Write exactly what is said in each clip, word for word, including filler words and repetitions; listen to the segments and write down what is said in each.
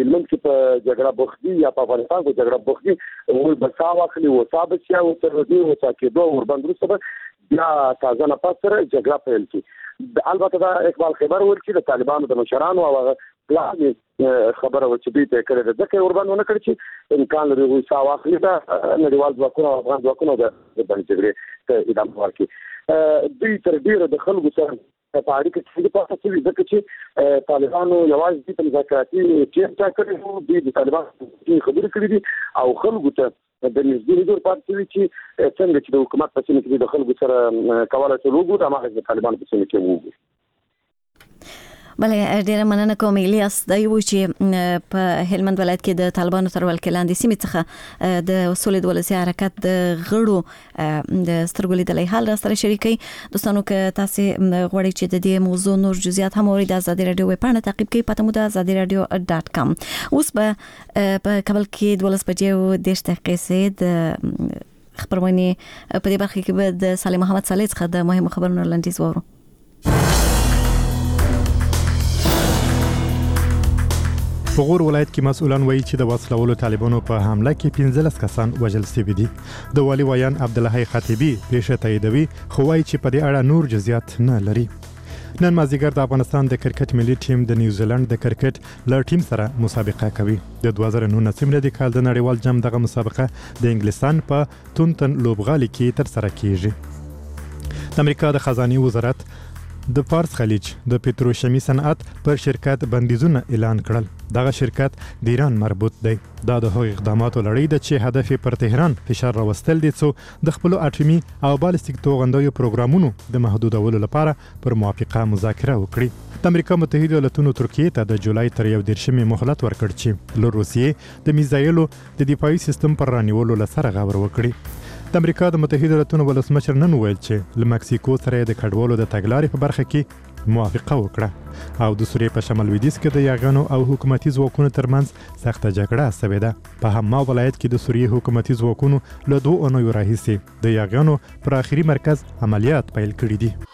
هلمند کې په جګړه بوختي یا په افغانستان کې جګړه بوختي موږ بسا واخلي او صاحب چې او تر دې او تاکیدو ورباندې سره بیا تازه نه پات سره جګړه پیل کی. البته دا اقبال خبر ورکړي د طالبانو د مشرانو او پلان خبره ورچې دې ته کړې ده ځکه ورباندې نه کړی چې امکان لري وي صاحب واخلي دا نړیوال ځواکونه افغان ځواکونه د باندې جګړې ته ادامه ورکړي. دوی تر ډیره د خلکو سره په اړیکه کې د پاتې شي ځکه چې طالبانو یوازې د مذاکراتي چیر چا کړی وو د طالبانو خبرې کړې دي او خلکو ته د نږدې دور پاتې وي چې څنګه چې د حکومت په سیمه کې د خلکو سره کولای شي وګوري د هغه طالبانو په سیمه کې وګوري. بله ډیره مننه کوم الیاس. دا یو چې په هلمند ولایت کې د طالبانو تر ولکې لاندې سیمې څخه د سولې د ولسي حرکت د غړو د سترګو لیدلې حال را سره شریکي. دوستانو که تاسو غواړئ چې د دې موضوع نور جزئیات هم اورئ د آزادي رادیو ویب پاڼه تعقیب کړئ پته مو د آزادي رادیو ډاټ کام. اوس به په کابل کې دولس بجې او دېرش دقیقې سه د خبرونه په دې برخه کې به د سالم محمد صالح څخه د مهمو خبرونو لنډیز وورو. په غور ولایت کې مسؤلان وایي چې د وسلوالو طالبانو په حمله کې پنځلس کسان وژل شوي دي. د والي ویان عبدالحی خطیبی پیښه تاییدوي خو وایي چې په دې اړه نور جزئیات نه لري. نن مازیګر د افغانستان د کرکټ ملي ټیم د نیوزیلند د کرکټ ل ټیم سره مسابقه کوي. د دوه زره نولس میلادي کال د نړیوال جام دغه مسابقه د انګلستان په تونتن لوبغالي کې تر سره کیږي. د امریکا د خزانه وزارت د فارس خلیج د پتروشیمي صنعت پر شرکت بندیزونه اعلان کړل. دغه شرکت د ایران مربوط دی. دا د هغو اقداماتو لړۍ ده چې هدف پر تهران فشار راوستل دي څو د خپل اټومي او بالستیک توغندیو پروګرامونو د محدودولو لپاره پر موافقه مذاکره وکړي. د امریکا متحده ایالاتونو ترکیه ته د جولای تر یو دېرشمې مهلت ورکړ چې له روسیې د میزایلو د دفاعي سیستم پر رانیولو لسره غور وکړي. د امریکا د متحده ایالاتونو ولسمشر نن ویل چې له مکسیکو سره د کډوالو د تګلارې په برخه کې موافقه وکړه او د سوریې په شمال لویدیځ کې د یاغانو او حکومتي ځواکونو ترمنځ سخته جګړه شوې ده. په حما ولایت کې د سوریې حکومتي ځواکونو له دوه اونیو راهیسې د یاغانو پر اخري مرکز عملیات پیل کړي دي.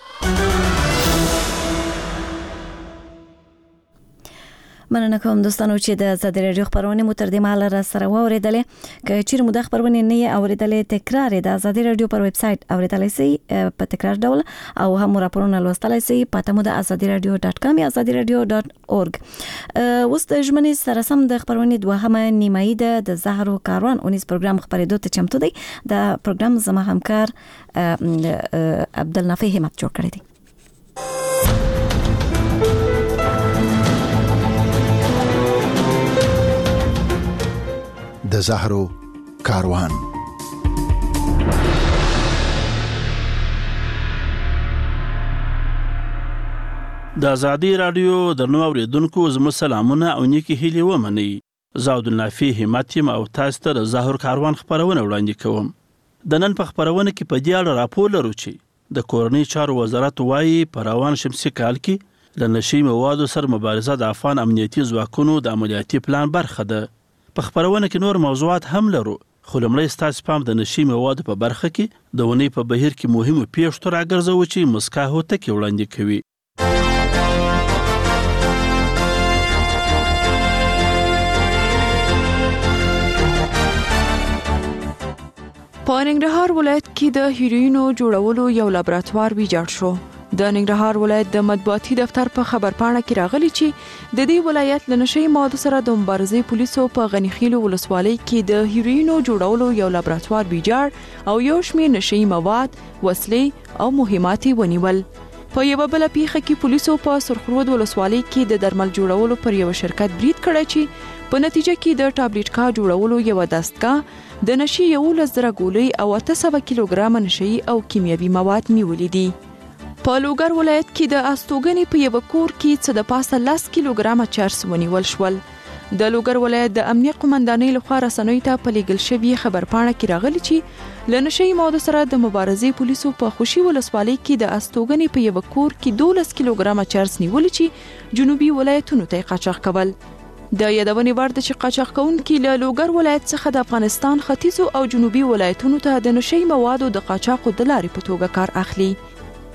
مننه کوم دوستانو چې د آزادي رادیو خبرونه مو تر دې مهاله را سره واوریدلې. که چیرې مو د خبرونه نه اوریدلې تکرار د آزادي رادیو پر ویب سټ اوریدلای شئ په تکرار ډول او هم راپورونه لوستلای شئ پته مو د آزادي رادیو ډاټ کام یا آزادي رادیو ډاټ اورګ. اوس د ژمنې سره سم د خبرونه دوهمه نیمایي ده د زهرو کاروان اونیز پروګرام خبرېدو ته چمتو دی. د پروګرام زما همکار عبدالنافع همت جوړ کړی دی. د زهرو کاروان. د آزادي رادیو د نو اوریدونکو زموږ سلامونه او نیکی هیلې ومنئ. زه عبدالنافع همت یم او تاسو ته د زهرو کاروان خبرونه وړاندې کوم. د نن په خبرونه کې په دې اړه راپور لرو چې د کورنۍ چارو وزارت وایي په روان شمسي کال کې له نشي موادو سره مبارزه د افغان امنیتي ځواکونو د عملیاتي پلان برخه ده. په خبرونه کې نور موضوعات هم لرو خو لومړی ستاسو پام د نشي موادو په برخه کې د ونې په بهیر کې مهمو پیښو ته راګرځوو چې مسکا هوتکې وړاندې کوي. په ننګرهار ولایت کې د هیروینو جوړولو یو لابراتوار ویجاړ شو. د ننګرهار ولایت د مطبوعاتي دفتر په خبرپاڼه کې راغلي چې د دې ولایت له نشي موادو سره د مبارزې پولیسو په غنیخیلو ولسوالۍ کې د هیروینو جوړولو یو لابراتوار ویجاړ او یو شمېر نشي مواد، وسلې او مهمات ونیول. په یو بل پیښه کې پولیسو په سرخرود ولسوالۍ کې د درمل جوړولو پر یو شرکت برید کړی چې په نتیجه کې د ټابلیټ کا جوړولو یو دستګاه د نشي یو لزر ګولۍ او اته سوه کیلوګرام نشي او کیمیاوي مواد نیولې دي. په لوګر ولایت کې د استوګنې په یو کور کې څه د پاسه لس کیلوګرام چرس ونیول شول. د لوګر ولایت د امنیه قومندانۍ لخوا رسنیو ته په لیږل شوې خبرپاڼه کې راغلي چې له نشي موادو سره د مبارزې پولیسو په خوشي ولسوالۍ کې د استوګنې په یو کور کې دولس کیلوګرام چرس نیول چې جنوبي ولایتونو ته قاچاق کول. د یادونې وړ ده چې قاچاق کوونکي له لوګر ولایت څخه د افغانستان ختیځو او جنوبي ولایتونو ته د نشي موادو د قاچاقو د لارې په توګه کار اخلي.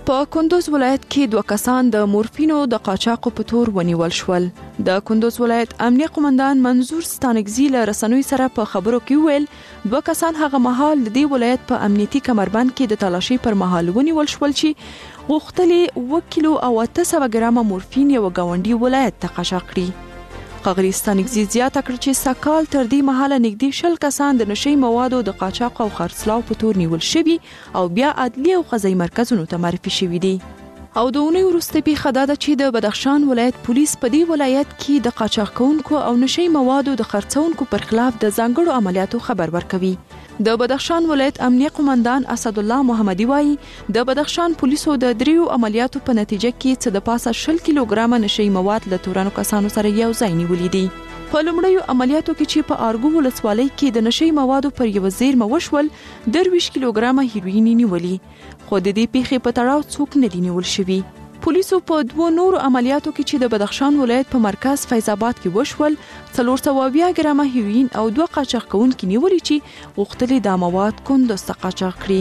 په کندوز ولایت کې دوه کسان د مورفینو د قاچاقو په تور ونیول شول. د کندوز ولایت امنیه قومندان منظور ستانګزی له رسنوي سره په خبرو کې ویل دوه کسان هغه مهال د دې ولایت په امنیتي کمربند کې د تلاشي پر مهال ونیول شول چې غوښتلې اوه کیلو او اته سوه ګرامه مورفین یو ګاونډي ولایت ته قاچاق کړي. ښاغلي ستانګزی زیاته کړه چې سکال تر دې مهاله نږدې شل کسان د نشي موادو د قاچاق او خرڅلاو په تور نیول شوي او بیا عدلي او قضایي مرکزونو ته معرفي شوي دي. او د اونۍ وروسته پیښه دا ده چې د بدخشان ولایت پولیس په دې ولایت کې د قاچاق کوونکو او نشي موادو د خرڅونکو پر خلاف د ځانګړو عملیاتو خبر ورکوي. د بدخشان ولایت امنیه قومندان اسد الله محمدي وایي د بدخشان پولیسو د دریو عملیاتو په نتیجه کې څه د پاسه شل کیلوګرامه نشي مواد له تورنو کسانو سره یو ځای نیولي دي. په لومړیو عملیاتو کې چې په ارګو ولسوالۍ کې د نشي موادو پر یو زیرمه وشول درویشت کیلوګرامه هیروین نیولي، خو د دې پیښې په تړاو څوک نه دي نیول شوي. پولیسو په دوه نورو عملیاتو کې چې د بدخشان ولایت په مرکز فیض آباد کې وشول څلور سوه اویا ګرامه هیروین او دوه قاچاق کوونکي نیولي چې غوښتلې دا مواد کندوز ته قاچاق کړي.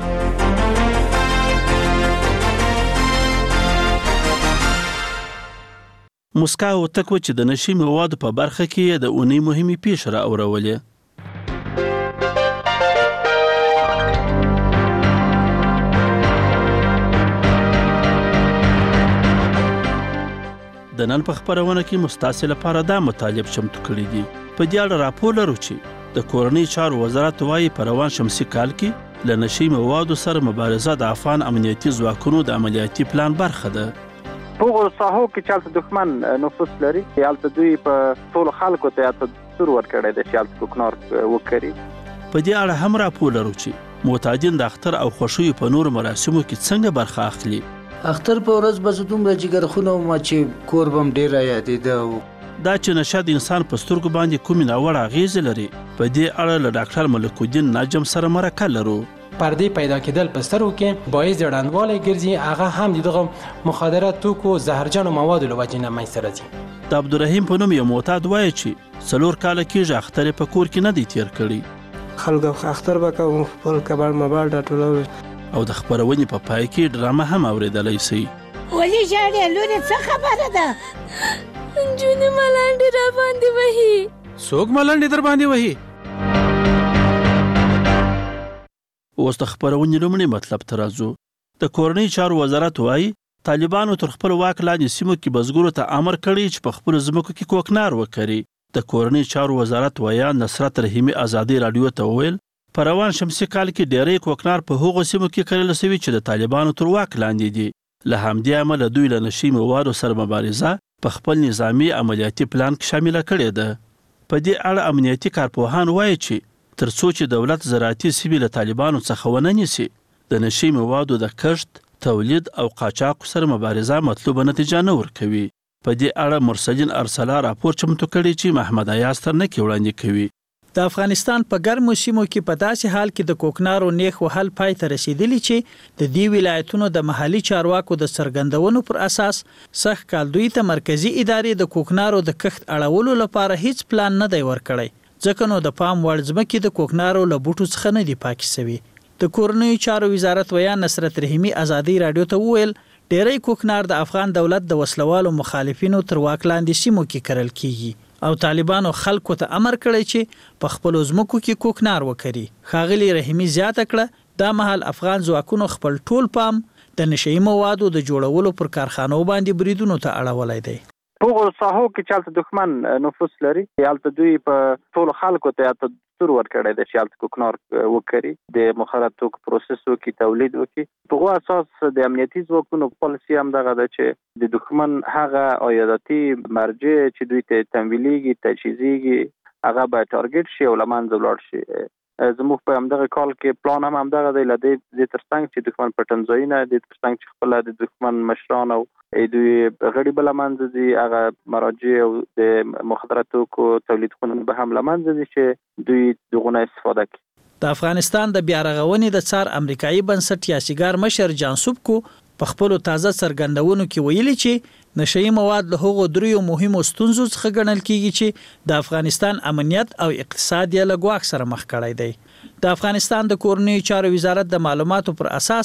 مسکا وتکو چې د نشي موادو په برخه کې د اونۍ مهمې پیښې را اورولې. د نن په خبرونه کې مستاسل لپاره دا مطالب چمتو کړی دي. په دې اړه راپور لرو چې د کورنۍ چارو وزارت وايي په روان شمسي کال کې له نشي موادو سره مبارزه د افغان امنیتي ځواکونو د عملیاتي پلان برخه ده. په ساحو کې چالت دښمن نفوذ لري، یالته دوی په ټول خلکو ته تاسو ورکړی د چالت کوکنار وکړي. په دې اړه هم راپور لرو چې معتادین د اختر او خوشیو په نور مراسمو کې څنګه برخه اخلي. اختر په ورځ بس دومره جګرخونه ما چې کور بم ډیر یادېده. دا چې نشه د انسان په سترګو باندې کومې ناوړه اغېزې لري، په دې اړه له ډاکټر ملک الدین نجم سره مرکه لرو. پردې پیدا کېدل په سترګو کې باعث د ړندوالي ګرځي، هغه هم دغه مخدره توکو زهرجنو موادو له وجې نه منځته راځي. د عبدالرحیم په نوم یو معتاد وایي چې څلور کاله کېږي اختر یې په کور کې نه دی تیر کړی. خلکو اختر به کوم خپل کباړ مباړ ډاټولو او د خبرونې په پای کې ډرامه هم اورېدلی شي. ولې ژاړې لورې، څه خبره ده؟ نجونې ملنډې را باندې وهي. څوک ملنډې در باندې وهي؟ اوس د خبرونې لومړی مطلب ته راځو. د کورنۍ چارو وزارت وایي طالبانو تر خپل واک لاندې سیمو کې بزګرو ته امر کړی چې په خپلو ځمکو کې کوکنار وکري. د کورنۍ چارو وزارت ویان نصرت رحیمي ازادي راډیو ته وویل په روان شمسي کال کې ډېری کوکنار په هغو سیمو کې کرل شوي چې د طالبانو تر واک لاندې دي. له همدې امله دوی له نشي موادو سره مبارزه په خپل نظامي عملیاتي پلان کې شامله کړې ده. په دې اړه امنیتي کارپوهان وایي چې تر څو چې دولت زراعتي سیمې له طالبانو څخه ونه نیسي د نشي موادو د کښت، تولید او قاچاق سره مبارزه مطلوبه نتیجه نه ورکوي. په دې اړه مرسلین ارسلا راپور چمتو کړی چې محمد ایاز ترنکي وړاندې کوي. د افغانستان په ګرمو سیمو کې په داسې حال کې د کوکنارو نیخ وهل پای ته رسیدلی چې د دې ولایتونو د محلي چارواکو د څرګندونو پر اساس سخت کال دوی ته مرکزی ادارې د کوکنارو د کښت اړولو لپاره هیڅ پلان نه دی ورکړی، ځکه نو د پام وړ ځمکې د کوکنارو له بوټو څخه نه دي پاکې سوي. د کورنیو چارو وزارت ویان نصرت رحیمي ازادي راډیو ته وویل ډېری کوکنار د افغان دولت د وسلوالو مخالفینو تر واک لاندې سیمو کې کرل کیږي او طالبانو خلکو ته امر کړی چې په خپلو ځمکو کې کوکنار وکړي. ښاغلي رحیمي زیاته کړه دا مهال افغان ځواکونو خپل ټول پام د نشي موادو د جوړولو پر کارخانو باندې بریدونو ته اړولی دی. په ساحو کې چالت دښمن نفوذ لري، یالته دوی په ټول خلکو ته تاسو ورکړی د چالت کوکنار وکړي، د مخدره توکو پروسس وکړي، تولید وکړي. په اساس د امنیتي ځواکونو پالیسي هم دغه ده چې د دښمن هغه عایداتي مرجع چې دوی ته تمویلېږي، تجهیزېږي، هغه به ټارګټ شي او له منځه ولاړ شي. زموږ په همدغه کال کې پلان هم همدغه دی، له دې تر څنګ چې دښمن پټنځایونه د تر څنګ چې خپله د دښمن مشران او دوی غړي به له منځه ځي، هغه مراجع او د مخدره توکو تولیدخونه به هم له منځه ځي چې دوی دغونه استفاده کوي. د افغانستان د بیارغونې د څار امریکایي بنسټ یاسیګار مشر جان سوبکو په خپلو تازه څرګندونو کې ویلي چې نشئی مواد له هغو دریو مهمو ستونزو څخه ګڼل کیږي چې د افغانستان امنیت او اقتصاد یې له ګواښ سره مخ کړی دی. د افغانستان د کورنیو چارو وزارت د معلوماتو پر اساس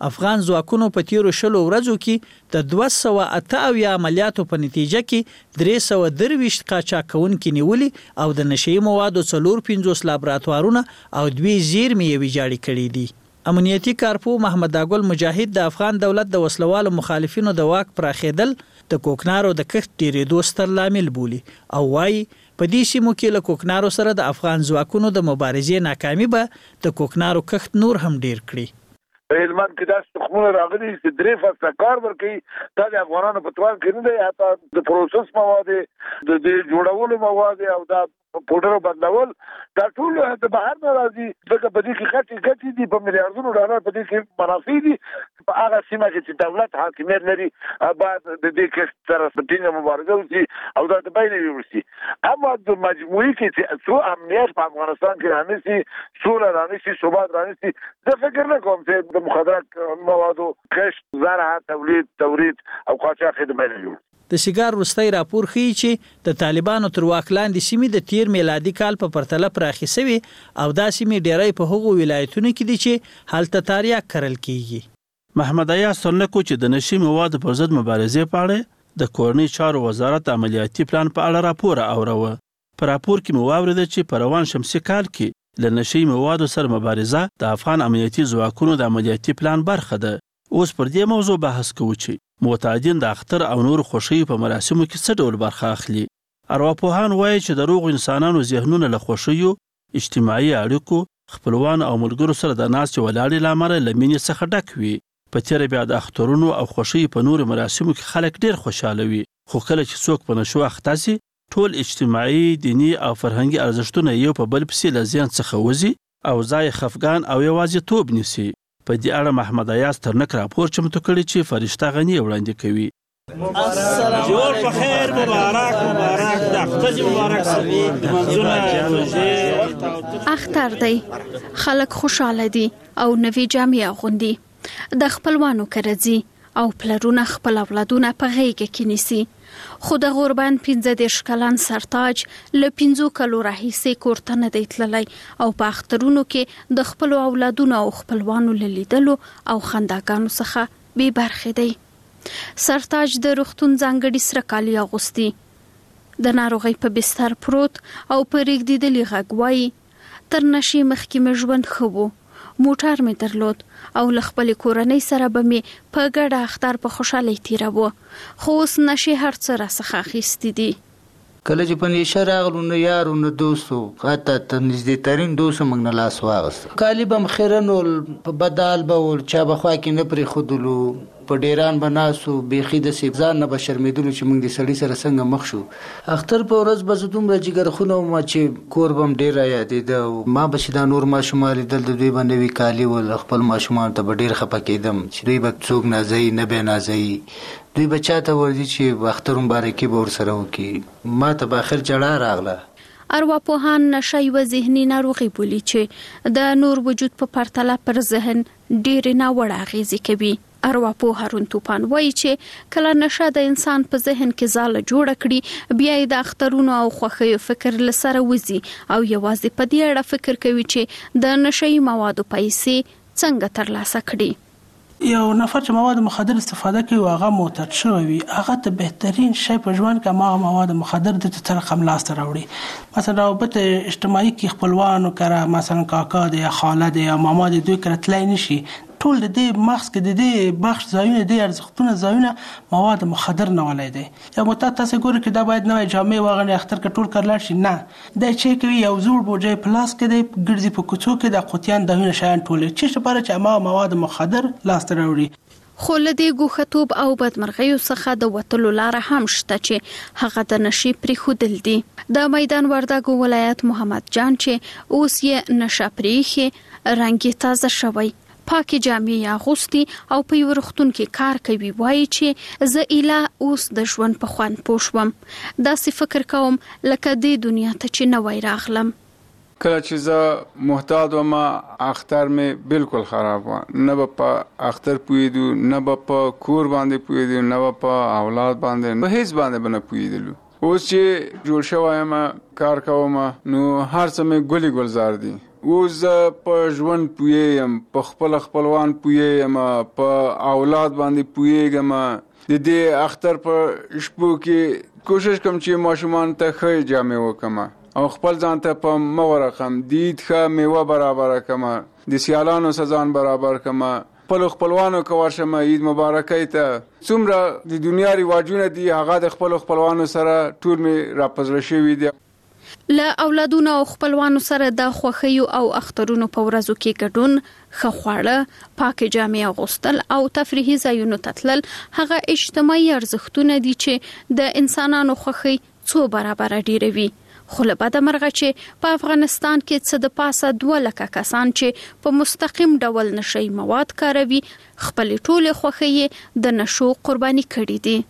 افغان ځواکونو په تیرو شلو ورځو کې د دوه سوه اته اویا عملیاتو په نتیجه کې درې سوه درویشت قاچاقونکي نیولي او د نشي موادو څلور پنځوس لابراتوارونه او دوی زیرمې ویجاړې کړې دي. امنیتي کارپو محمد اګل مجاهد د افغان دولت د وسلوالو مخالفینو د واک پراخېدل د کوکنارو د کښت ډېرېدو ستر لامل بولي او وایي په دې سیمو کې له کوکنارو سره د افغان ځواکونو د مبارزې ناکامي به د کوکنارو کښت نور هم ډېر کړي. هلمند کې داسې تخمونه راغلي چې درې فصله کار ورکوي. دا د افغانانو په توان کې نه دی. حتی د پروسس مواد د جوړولو مواد او دا پوډر بدلول دا ټول د بهر نه راځي. ځکه په دې کې غټي غټي دي په میلیارډونو ډالر په دې کې منافع دي. په هغه سیمه کې چې دولت حاکمیت لري بعد د دې کې سره ستینه مبارزه وشي او دا د بین وشي. اما د مجموعي کې چې څو امنیت په افغانستان کې رانیسي سوله رانیسي ثبات رانیسي زه فکر نه کوم چې د مخدرات موادو کښت زراعت تولید تورید او قاچاق د بین وشي. د سیګار وروستی راپور ښیي چې د طالبانو تر واک لاندې سیمې د تیر میلادي کال په پرتله پراخې سوي او دا سیمې ډیری په هغو ولایتونو کې دي چې هلته تاریاک کرل کیږي. محمد ایاز سرنکو چې د نشي موادو پر ضد مبارزې په اړه د کورنۍ چارو وزارت عملیاتي پلان په اړه راپور اوروه. په راپور کې مو واورېده چې په روان شمسي کال کې له نشي موادو سره مبارزه د افغان امنیتي ځواکونو د عملیاتي پلان برخه ده. اوس پر دې موضوع بحث کوو چې معتادین د اختر او نور خوښیو په مراسمو کې څه ډول برخه اخلي. ارواپوهان وایي چې د روغ انسانانو ذهنونه له خوښیو، اجتماعي اړیکو، خپلوانو او ملګرو سره د ناستې ولاړې له امله له مینې څخه ډک وي. په تیره بیا د اخترونو او خوښیو په نورو مراسمو کې خلک ډېر خوشحاله وي. خو کله چې څوک په نشو اخته سي ټول اجتماعي، دیني او فرهنګي ارزښتونه یو په بل پسې له ذهن څخه وځي او ځای خفګان او یوازیتوب نیسي. په دې اړه محمد ایاز ترنک راپور چمتو کړی چې فرشته غنی وړاندې کوي. جوړ په خیر مبارک مبارک د اختر مبارک سوي منځونه. اختر دی، خلک خوشاله دي او نوې جامې اغوندي. د خپلوانو کرځي او پلرونه خپل اولادونه په غېږ کې نیسي. خو د غربان پنځه دېرش کلن سرتاج له پنځو کلو راهیسې کور ته نه دی تللی او په اخترونو کې د خپلو اولادونو او خپلوانو له لیدلو او خنداګانو څخه بې برخې دی. سرتاج د روغتون ځانګړي سره کالي اغوستي. د ناروغۍ په بستر پروت او په رېږدېدلي غږ وایي تر نشې مخکې مې ژوند ښه و. موټر مې درلود او له خپلې کورنۍ سره به مې په ګډه اختر په خوشحالۍ تېراوه. خو اوس نشې هر څه راڅخه اخیستي دي. کله چې په نشه راغلو نو یارو نه دوستو حتی ته نږدې ترین دوستو موږ نه لاس واغست. کالي به م خیرن ول په بدال به ول چا به خوا کې نه پرېښودلو په ډیران به ناسو بیخي داسې ځان نه به شرمېدلو چې موږ د سړي سره څنګه مخ شو. اختر په ورځ به زه دومره جګرخونه وم چې کور به م ډېر رایادېده او ما به چې دا نور ماشومان لیدل د دوی به نوي کالي ول خپل ماشومانو ته به ډېر خفه کېدم چې دوی به څوک نازوي نه به نازوي. دوی به چاته ورځي چې اختر مبارکي به ورسره وکړي. ما ته به آخر جړا راغله. ارواپوهان نشه یوه ذهني ناروغي بولي چې د نور وجود په پرتله پر ذهن ډېرې ناوړه اغېزې کوي. ارواپوه هارون توپان وایي چې کله نشه د انسان په ذهن کې ځاله جوړه کړي بیا یې د اخترونو او خوښیو فکر له سره وځي او یوازې په دې اړه فکر کوي چې د نشهیي موادو پیسې څنګه ترلاسه کړي. یو نفر چې مواد مخدر استفاده کوي او هغه معتاد شوی وي هغه ته بهترین شی په ژوند کې هغه مواد مخدر د تر رقم لاسته راوړي. مثلا رابط اجتماعي کې خپلوانو کړه مثلا کاکا دی یا خاله دی یا ماما دی دوی کړه تلای نشي ټول د دې مغز کې د دې بخش ځایونه د ارزښتونه ځایونه مواد مخدر نه ولای دي. یا معتاد تاسو ګورئ چې دا باید نوې جامې واغوني اختر کې ټول کړل شي نه دا چې کوي یو زوړ بوجي پلاس کې دی ګرځي په کوڅو کې د قوتیان دونه شیان ټول چې لپاره چې ما مواد مخدر لاس ته راوړي. خو له دې ګوښتوب او بدمرغیو څخه د وتلو لاره هم شته چې هغه د نشي پرېښودل دي. د میدان وردګو ولایت محمد جان چې اوس یې نشه پرېښې رنګ یې تازه شوی پاکي جامې اغوستي او په یو روغتون کې کار کوي. وایي چې زه ایله اوس د ژوند په خوند پوه شوم. داسې فکر کوم لکه دې دنیا ته چې نوی راغلم. کله چې زه محتاط وم اختر مې بالکل خراب و. نه به په اختر پوهېدو نه به په کور باندې پوهېدو نه به په اولاد باندې په هیڅ باندې به نه پوهېدلو. اوس چې جوړ شوی یم کار کوم نو هر څه مې ګلي ګلزار دي. اوس په ژوند پوهېږم، په خپل خپلوان پوهېږم، په اولاد باندې پوهېږم. د دې اختر په شپو کې کوشش کوم چې ماشومان ته ښه جامې وکړم او خپل ځان ته په مه ورقم، د عید ښه میوه برابره کړم، د سیالانو سره ځان برابر کړم، خپلو خپلوانو که ورشم عید مبارکۍ ته. څومره د دنیا رواجونه دي هغه د خپلو خپلوانو سره ټول مې راپزړه شوي دي. له اولادونو او خپلوانو سره د خوښیو او اخترونو په ورځو کې ګډون، ښه خواړه، پاکې جامې اغوستل او تفریحي ځایونو ته تلل هغه اجتماعي ارزښتونه دي چې د انسانانو خوښي څو برابره ډیروي. خو له بده مرغه چې په افغانستان کې څه د پاسه دوه لکه کسان چې په مستقیم ډول نشي مواد کاروي خپل ټول خوښي د نشو قرباني کړي دي.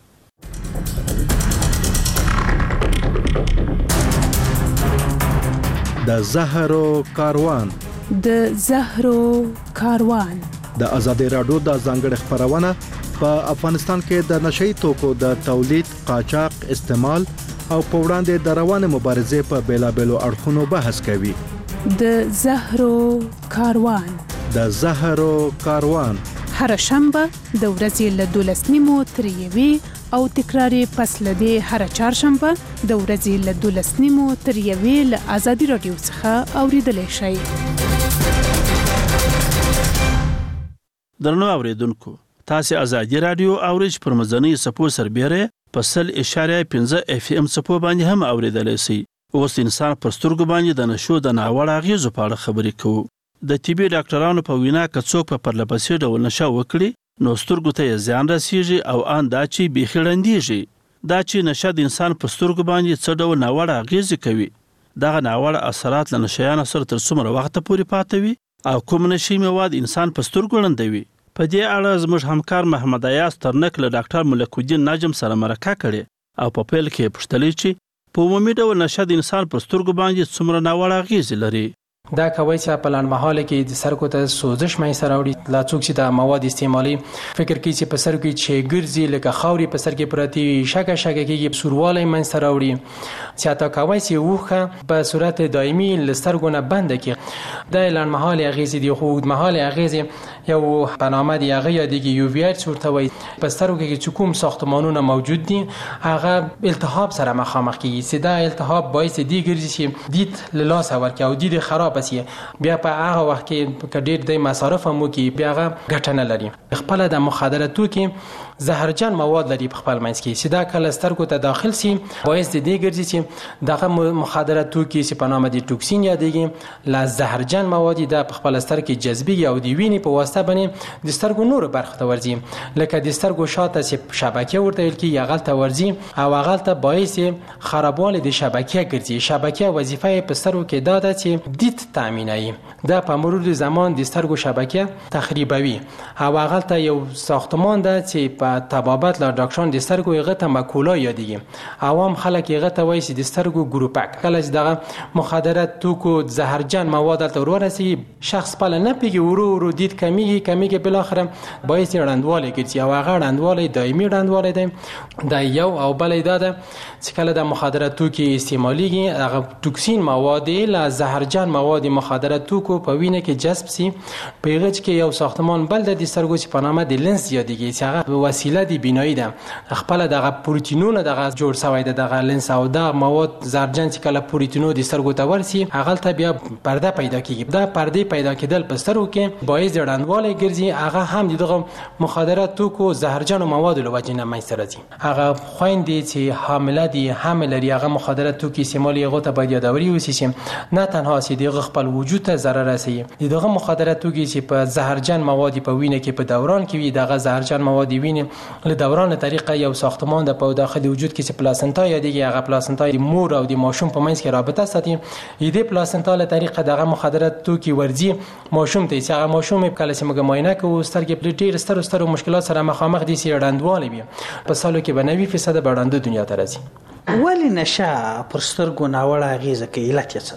د زهرو کاروان د زهرو کاروان د آزادۍ راډیو د ځانګړي خبرونه په افغانستان کې د نشئی توکو د تولید، قاچاق، استعمال او په وړاندې د روانه مبارزې په بیلابېلو اړخونو بحث کوي. د زهرو کاروان د زهرو کاروان هر شنبه د ورځې له دولس نیمو تر یوې او تکراری پس لدی هر چهارشنبه د ورځې له دولس نیمو تر یوې له آزادۍ رادیو څخه اوریدلای شئ. درنو اوریدونکو، تاسو آزادۍ رادیو اورئ پر مزنی سپو سربېره په سل اشاریه پنځه اف ام سپو باندې هم اوریدلای شئ. اوس انسان پر سترګو باندې د نشو د ناوړه اغیزو په اړه خبرې کوو. د طبي ډاکټرانو په وینا که څوک په پرلپسې ډول نشه وکړي نو سترګو ته زیان رسیږي او ان دا چې بیخي ړندېږي. دا چې نشه د انسان په سترګو باندې څه ډول ناوړه اغیزې کوي، دغه ناوړه اثرات له نشیانو سره تر څومره وخته پورې پاتې وي او کوم نشي مواد انسان په سترګو ړندوي. په دې اړه زموږ همکار محمد ایاز ترنک له ډاکټر ملک الدین نجم سره مرکه کړې او په پیل کې پوښتلې چې په عمومي ډول نشه د انسان په سترګو باندې څومره ناوړه اغیزې لري. دا کوي چې په لنډمهاله کې د سرکو ته سوزش مې سره وړي. لا څوک چې د مواد استعمالي فکر کوي چې په سر کې چې ګرځي لکه خاوري په سر کې پراتی شګه شګه کې سورواله مې سره وړي. چې تا کوي چې وخه په صورت دایمي لسترګو نه بند کې د لنډمهاله اغیزې دی، خو مهاله اغیزې یو په نامه دی هغه یادګي یو وی ایچ ورته وي. په سرکو کې چې کوم ساختمانونه موجود دي هغه التهاب سره مخامخ کیږي. چې دا التهاب باعث دی ګرځي چې دید له لاس ورکه او دید خراب بیا په هغه وخت کې کډیر د مصارف مو کې بیا هغه ګټه نه لري. خپل د مخدره توکي زهرجن مواد لري په خپل منځ کې چې دا کله سترګو ته داخل سي باعث د دې ګرځي چې دغه مخدره توکي چې په نامه دي ټوکسین یادېږي لا زهرجن مواد د خپل سترګو کې جذبي او د وینې په واسطه باندې د سترګو نور برخه ته ورځي، لکه د سترګو شاته چې شبکه ورته ویل کی یغل ته ورځي او هغه ته باعث خرابوالی د شبکه ګرځي. شبکه وظیفه په سترګو کې دا ده چې دید تامینوي. دا په مرور زمان د سترګو شبکه تخریبوي او هغه ته یو ساختمان ده چې په تبابت لا ډاکټران د سترګو هغه ته ماکولا یادېږي. عوام خلک هغه ته وایي چې د سترګو ګروپک. کله چې دغه مخدره توکو زهرجن مواد ته ورسي شخص په نه پیږي ورو ورو دید کمیږي کمیږي بل اخر باعث رندواله کیږي او هغه رندواله دایمي رندواله دی. دا یو او بل دا ده چې کله د مخدره توکي استعماليږي هغه ټوکسین مواد لا زهرجن مواد مخدره توکو په وینه کې جذب سي. په هغه کې یو ساختمان بل د سترګو چې په نامه د لنس یادېږي چې هغه وسیله دی بینایی ده. خپل دغه پروتینونه دغه جوړ شوی ده دغه لنس او دا مواد زهرجن چې کله پروتینو د سترګو ته ورسي هغه ته بیا پرده پیدا کیږي. دا پرده پیدا کېدل په سترګو کې باعث ډنډواله ګرځي. هغه هم دغه مخدره توکو زهرجن مواد له وجې نه منځته راځي. هغه خويندې چې حامله دي حامل لري هغه مخدره توکي استعمالي هغه ته باید یادوري وسی چې نه تنها چې دغه خپل وجود ته ضرر رسوي، دغه مخدره توکي چې په زهرجن مواد په وینه کې په دوران کې وي دغه زهرجن مواد وینه له دوران طریقه یو ساختمان د په داخلي وجود کې چې پلاسنتا یادېږي. هغه پلاسنتا د مور او د ماشوم په منځ کې رابطه ساتي. دې پلاسنتا له طریقه دغه مخدره توکي ورځي ماشوم ته چې هغه ماشوم کله چې موږ معاینه کوو سترګې په ډېر ستر ستر مشکلات سره مخامخ دي چې ډندواله وي. په سالو کې به نوي فیصد باندې دنیا ته راځي. ولی نشه پر سترګو ناوړه اغیزه کوي علت یې څه؟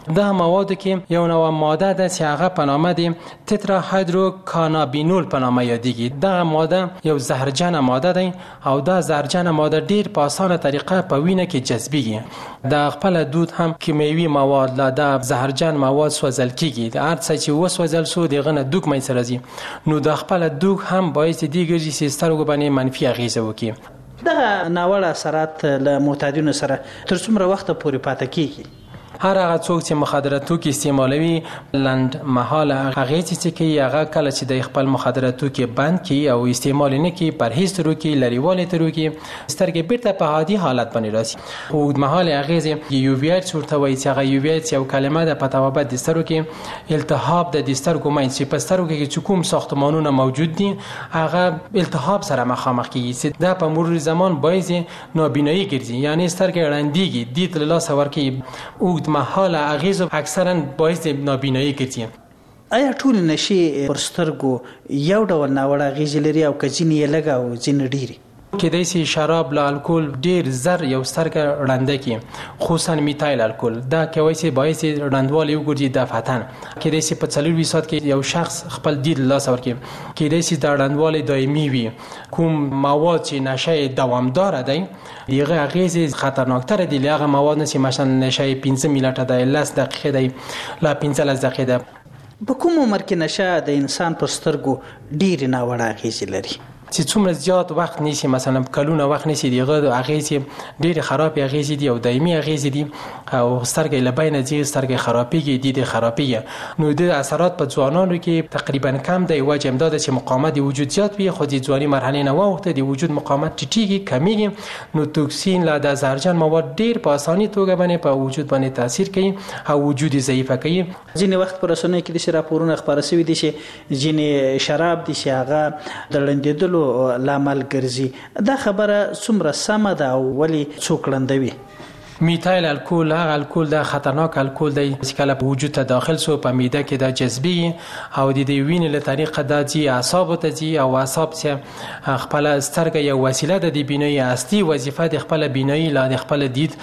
دا مواد کې یو نوع ماده ده چې هغه په نامه دی تترا هایدروکانابینول په نامه یادېږي. دا ماده یو زهرجنه ماده ده او دا زهرجنه ماده ډیر په اسانه طریقه په وینه کې جذبېږي. دا خپل دود هم کیمیاوي مواد لا دا زهرجن مواد سوځل کیږي. د هر څه چې وسوځل سو دغه نه دوک مې سره راځي نو د خپل دوک هم باعث دی ګرځي چې سترګو باندې منفي اغیزه وکړي. دغه ناوړه اثرات له معتادینو سره تر څومره وخت پورې پاتې کیږي؟ هر هغه څوک چې مخدره توکي استعمالوي لند مهاله هغه چې کوي هغه کله چې د خپل مخدره توکي بند کړي او استعمال نه کوي پرهیز تر کوي لریواله تر کوي سترګې بیرته په عادي حالت باندې راسي. او د مهاله هغه یو وی ایچ ورته وایي چې هغه یو وی ایچ یو کلمه ده په توابت د سترګو کې التهاب د سترګو مینځ په سترګو کې چې کوم ساختمانونه موجود دي هغه التهاب سره مخامخ کیږي. دا په مرور زمان باعث نابینایی ګرځي یعنی سترګې وړاندېږي دید له لاس ورکی او محاله اغیز اکثرا باعث نابینایی ګرځي. آیا ټول نشي پر سترګو یو ډول ناوړه اغیز لري او کځینې یې لږ او ځینې ډېرې؟ کېدای شي شراب له الکول ډیر زر یو سترګه ړنده کی خصوصا میتایل الکول دا کوي چې باعث ړندوالي وګرځي دفعتن. کېدای شي په څلور ویسات کې یو شخص خپل دید لاس ورکړي. کېدای شي دا ړندوالي دایمي وي. کوم مواد چې نشه دوامدار دی دغه اغیز خطرناکتر دي له هغه مواد نه چې مثلا نشه پنځه منټه دی لس دقیقې دی لا پنځه دقیقې ده. په کوم عمر کې نشه د انسان پر سترګو ډیر ناوړه اغیز لري؟ چې څومره زیات وخت نیسي مثلا کلونه وخت نیسي دغه اغیزې ډېر خراب اغیزې دي او دایمي اغیزې دي او سترګې له بینه ځي سترګې خرابېږي دي د خرابېږي. نو د اثرات په ځوانانو کې تقریبا کم دی. وجه هم دا ده چې مقاومت د وجود زیات وي خو د ځواني مرحلې نه وخت د وجود مقاومت ټیټېږي کمیږي. نو توکسین لا د زهرجن مواد ډېر په اساني توګه باندې په وجود باندې تاثیر کوي او وجود ضعیفه کوي. ځینې وخت پر رسنیو کې د راپورونه خبره شوي دي چې ځینې شراب دي چې هغه د لندېدلو لامل ګرځي. دا خبره څومره سمه ده او ولې څوک لندوي؟ میتایل الکول هغه الکول د خطرناک الکول دی چې کله په وجود ته داخل سو په معده کې د جذبي او د وینې له طریقه د ځي اعصاب ته ځي او اعصاب چې خپل سترګې یو وسیله ده د بینایی اصلي وظیفه د خپل بینایی لا د خپل دید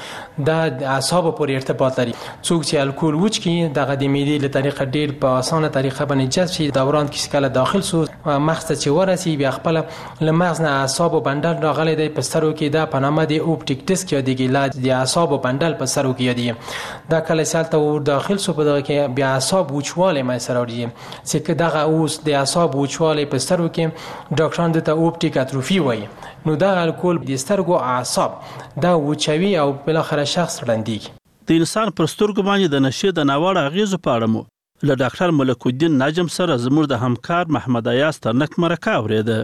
د اعصاب پورې ارتباط لري. څوک چې الکول وڅکي دغه د معدې له طریقه ډیر په اسانه طریقه باندې جذب شي دوران کې کله داخل سو مغز ته چې ورسي بیا خپل له مغز نه اعصاب بندل راغلي دی په سترګو کې د په نامه د اوپټیک ډیسک یا د ګلا د اعصاب اعصاب بندل په سر کې دی. دا کله سالته ور داخل سو په دغه کې بیا اعصاب وچواله مې سره وري چې دغه اوس د اعصاب وچواله په سر کې ډاکټران د ته اوپټیک اتروفي وایي. نو دا الکول د سترګو اعصاب دا وچوي او بل اخر شخص رندي. د انسان پر سترګو باندې د نشه د ناوړه اغیزو په اړه مو له ډاکټر ملک الدین نجم سره زموږ د همکار محمد ایاز ترنک مرکه اوریده.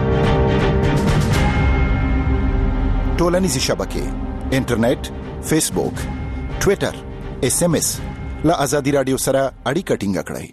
ټولنیزې شبکې انټرنیټ، فیسبوک، ټوئیټر، اس ام اس له ازادي رادیو سره اړیکه ټینګه کړئ.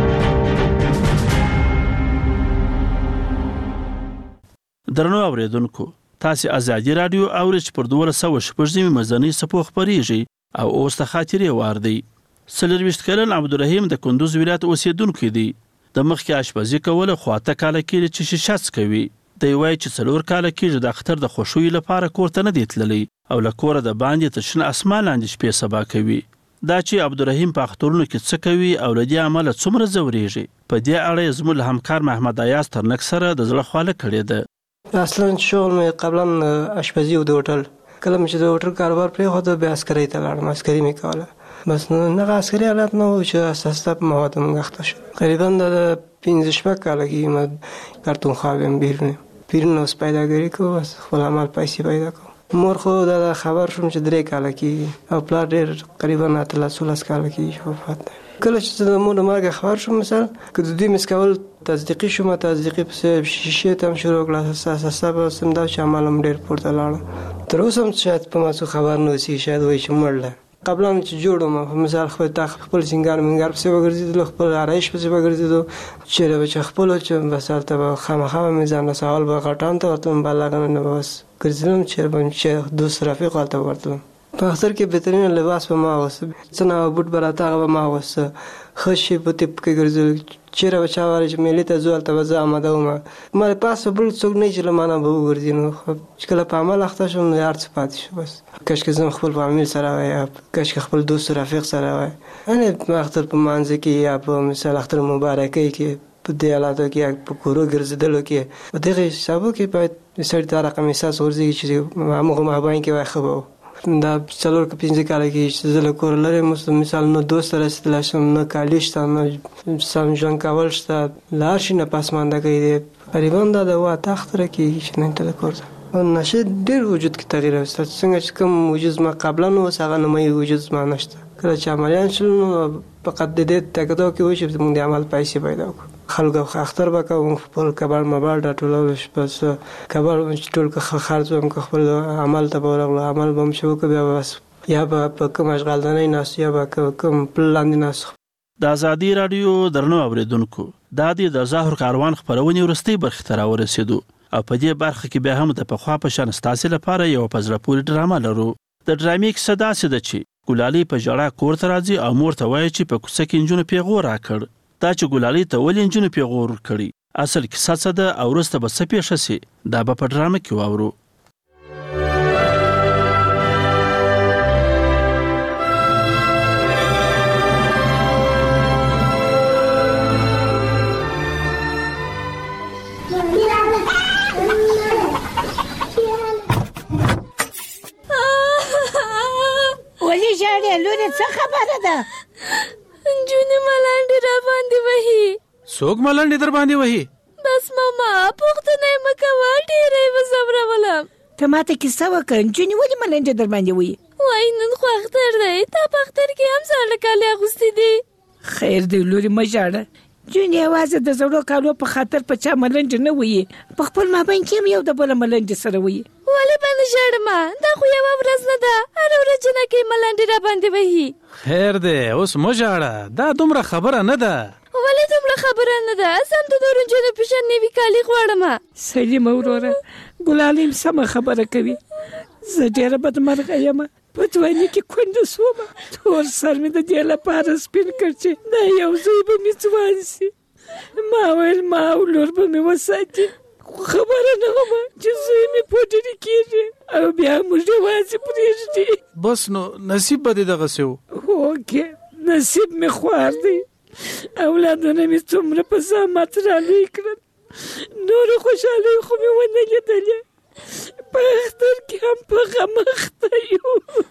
درنو اوریدونکو، تاسو ازادي رادیو اورئ پر دوه سوه شپږ مزنی سپو خبريږي او اوس ته خاطرې واردی. سلرويشت کلن عبدالرحیم د کندوز ولایت اوسیدونکو دی. د مخکې اشپزي کوله خواته کاله کې چې ششاڅ کوي. د وای چې څلور کاله کې د اختر د خوشوي لپاره کوړه نه دی تللی او لکوره د باندې تشن اسمان لاندې شپې سبا کوي. دا چې عبدالرحیم په اخترونو کې څه کوي او لدی عمل څومره زوريږي په دې اړه زموږ همکار محمد ایاز ترنک سره د زړه خواله کړی ده. اصلا شغل مې قبلا اشپزي او د هوټل کله چې د هوټل کاروبار پرې خو د بیا عسکري ته لاړم عسکري مې کوله بس نه عسکري حالت نه و چې اساسا په مواد مغخته شو. تقریبا د پنځه شپږ کاله کې ما کارتون خاوم بیرونه پیرنه اوس پیداګری کو بس خپل عمل پیسې پیدا کو. مور خو دا خبر شوم چې درې کاله کې او پلار ډېر تقریبا اتلس ولس کاله کې وفات دی. کله چې د مور مرګ خبر شوم مثلا که د دې مسکول تصدیقي شوم تصدیقي په شیشه تم شروع کړه اساسا به سم دا چې عمل هم ډېر پورته لاړ. تر اوسه هم شاید په ما څه خبر نه وسی شاید وای چې مړله قبلا چې جوړم په مثال خپل تخ خپل سنگار منګار په وګرځیدل خپل آرایش په وګرځیدل چې به خپل چې بسالته به خامخا میزان سوال به غټان ته ورته بلغه نه بس ګرځم چې به چې دوست رفیق حالت ورته په اختر کې بهترین لباس به ما واغوسته، څه نه بوټ به راته هغه به ما واغوسته، ښه شي په طب کې ګرځېدل، چېرې به چا وایي چې میلې ته ځو هلته به زه آماده وم. ما د پاسه بل څوک نه چې له ما نه به وګرځي، نو چې کله په عمل اخته شوم نو هر څه پاتې شو. بس کاشکې زه خپل فامیل سره وای، یا کاشکې خپل دوست رفیق سره وای، یعنې اختر په مانځه کې یا په مثال اختر مبارکۍ کې په دې حالاتو کې یا په کورو ګرځېدلو کې په دغې حسابو کې باید سړي ته رقم احساس ورځي چې همغه مابین کې وای ښه به و. دا څلور که پنځه کاله کې چې زه له کوره لرې یم، مثال نه دوست ته رسېدلی شم، نه کالي شته، نه سم ژوند کول شته، له هر شي نه پسمانده کوي دی. تقریبا دا د اوه اته اختره کېږي چې نن ته د کور ته نشې ډېر وجود کې تغییر راوسته. څنګه چې کوم وجود زما قبلا نه اوس هغه نمایي وجود زما نشته. کله چې عملیان شول نو فقط د دې تکتو کې وایي چې موږ د عمل پیسې پیدا وکړو. خلکو اختر به کوو، خپل کباړ مباړ راټولول، بس کباړ ټول خرڅ هم خپل عمل ته به ورغلو، عمل به هم چې وکړو، بیا بس یا به په کوم اشغالدانۍ ناست یا به کوم پل لاندې ناست. د ازادي راډیو درنو اوریدونکو، دا د ظاهر کاروان خپرونې وروستۍ برخې ته راورسېدو او په دې برخه کې بیا هم د پخوا په شان ستاسې لپاره یو په زړه پورې ډرامه لرو. د ډرامې کیسه داسې ده چې ګلالۍ په ژړا کور ته راځي او مور ته وایي چې په کوڅه کې نجونو پیغور راکړ. دا چې ګلالۍ ته ولې نجونو پیغور ورکړي، اصل کیسه څه ده او وروسته به څه پیښه سي، دا به په ډرامه کې واورو. ولې ژاړې لورې، څه خبره ده؟ نجونې ملنډې را باندې وهي. څوک ملنډې در باندې وهي؟ بس ماما پوښتنه یې مه کوه، ډېره یې وځورولم. ته ماته کیسه وکړه، نجونې ولې ملنډې در باندې وهي؟ وایي نن خو اختر دی، تا په اختر کې هم زاړه کالي اغوستي دي. خیر دی لورې، مه ژاړه. جونې یوازې د زړو کالو په خاطر په چا ملنډې نه وهي، په خپل مابین کې هم یو د بله ملنډې سره وهي. ولې به نه ژاړم؟ دا خو یوه ورځ نه ده، هره ورځ جنکۍ ملنډې را باندې وهي. خیر دی اوس مه ژاړه، دا دومره خبره نه ده. ولې دومره خبره نه ده؟ زه هم د نورو نجونو په شان نوي کالي غواړم. سلیمه وروره، ګلالۍ سمه خبره کوي. زه ډېره بدمرغه یم، په ځواني کې کونډه شوم، ټول سر مې د دې لپاره سپین کړ چې دا یو زوی به مې ځوان شي. ما ویل ما او لور به مې وساتي، خو خبره نه ومه چې زوی مې پوډري کېږي او بیا موږ یوازې پرېږدي. بس نو نصیب به دې دغسې و. هوکې نصیب مې خوار دی، اولادونه مې څومره په زحمت رالوی کړل، نورې خوشحالۍ خو مې ونه لیدلې، په اختر کې هم په غم اخته یو.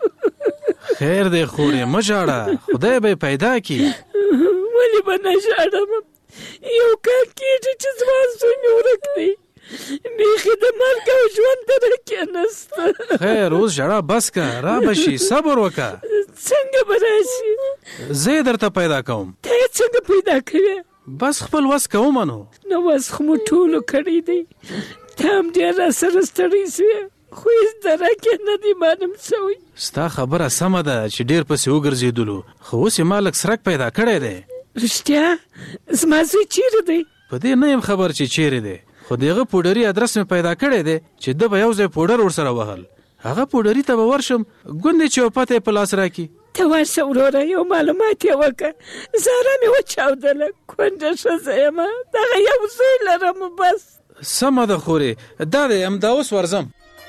خیر دی خورې مه ژاړه، خدای به یې پیدا کړي. ولې به نه ژاړم؟ یو کال کېږي چې ځوان زوی مې ورک دی، بیخي د مرګ او ژوند ته راکېناسته. خیر اوس ژړا بس که، را به شي، صبر وکړه. څنګه به راشي؟ زه یې درته پیدا کوم. ته یې څنګه پیدا کوې؟ بس خپل وس کومه نو. نو وس خو مو ټولو کړی دی، ته هم ډېر راسره ستړی شوې، خو هېڅ درکې نه دی معلوم شوی. ستا خبره سمه ده چې ډېر پسې وګرځېدلو، خو اوس یې ما لږ سرک پیدا کړی دی. رښتیا؟ زما زوی چیرې دی؟ په دې نه یم خبر چې چیرې دی، خو د هغه پوډري ادرس مې پیدا کړی دی چې ده به یو ځای پوډر ورسره وهل. هغه پوډري ته به ورشم، ګوندې چې یو پته یې په لاس راکړي. ته ورشه وروره، یو معلومات یې وکړه. زهره مې وچاودله، کونډه ښځه یم، دغه یو زوی لرم بس. سمه ده خورې، دا دی همدا اوس ورځم.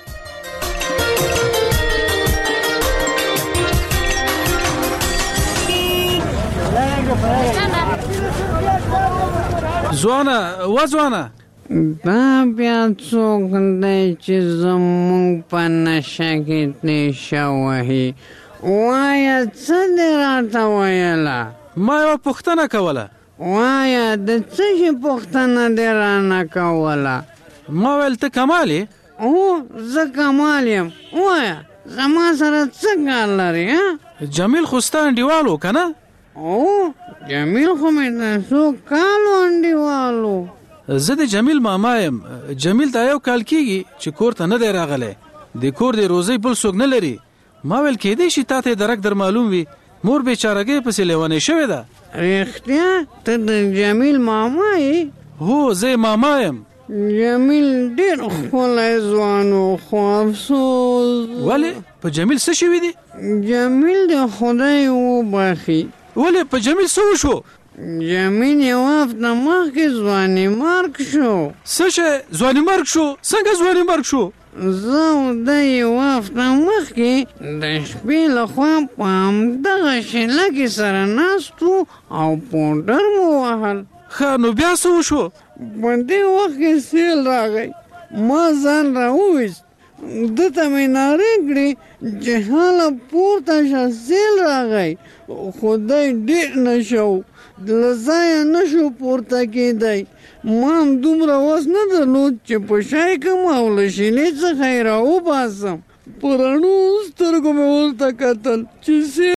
ځوانه و ځوانه، دا بیا څوک دی چې زموږ په نشه کې نیشه وهي؟ وایه څه دې راته ویله؟ ما یوه پوښتنه کوله. وایه د څه شي پوښتنه دې رانه کوله؟ ما ویل ته کمال یې؟ هو زه کمال یم. وایه زما سره څه کار لري؟ جمیل خو ستا انډیوال و که نه؟ او جمیل خو مې د څو کالو انډیوال و. زه د جمیل ماما یم. جمیل دا یو کال کېږي چې کور ته نه دی راغلی، د کور د روزۍ بل څوک نه لري. ما ویل کېدی شي تا ته یې درک در معلوم وي، مور بېچارګۍ پسې لیونۍ شوې ده. رښتیا ته د جمیل ماما یې؟ هو زه یې ماما یم. جمیل ډېر ښکلی ځوان و خو افسوس. ولې په جمیل څه شوي دي؟ جمیل د خدای وبخي. ولې په جمیل څه وشو؟ جمیل یوه هفته مخکې ځواني مرګ شو. څه شی ځواني مرګ شو؟ څنګه ځواني مرګ شو؟ زه او دی یوه هفته مخکې د شپې لخوا په همدغه شیله کې سره ناست وو او پوډر مو وهل. ښه نو بیا څه وشو؟ په دې وخت کې سیل راغی. ما ځان راوویست، ده ته مې نارې کړې چې هله پورته شه سیل راغی، خو دی ډېر نشه و، له ځایه نه شو پورته کېدی. ما هم دومره وس نه درلود چې په شای کم او له شینې څخه یې راوباسم. په رڼو سترګو مې ورته کتل چې